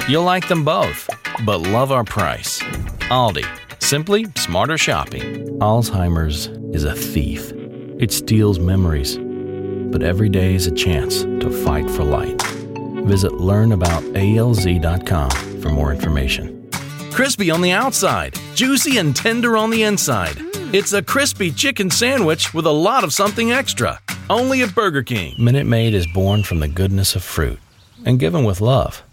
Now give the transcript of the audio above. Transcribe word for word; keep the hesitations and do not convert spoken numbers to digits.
You'll like them both, but love our price. Aldi. Simply smarter shopping. Alzheimer's is a thief. It steals memories. But every day is a chance to fight for light. Visit learn about A L Z dot com for more information. Crispy on the outside, juicy and tender on the inside. It's a crispy chicken sandwich with a lot of something extra. Only at Burger King. Minute Maid is born from the goodness of fruit and given with love.